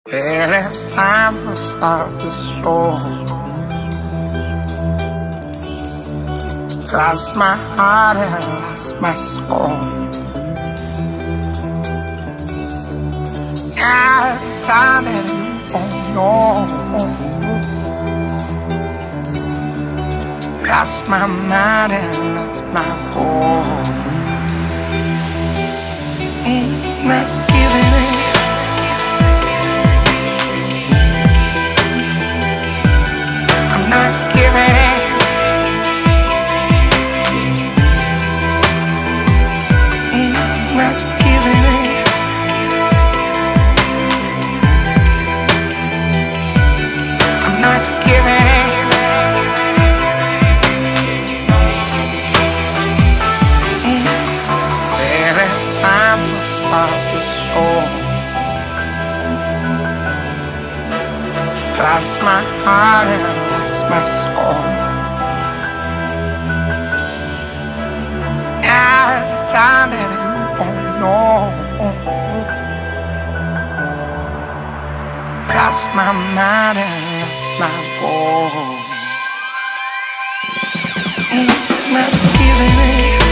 Well, it's time to start the show. Lost my heart and lost my soul. Now it's time that you won't know. Lost my mind and lost my home. Not giving it. I'm not giving it. Not giving it. I'm not giving it. Well, it's time to start the show. Lost my heart and lost my soul. Now it's time that you won't know. Lost my mind and lost my goal. Not giving it.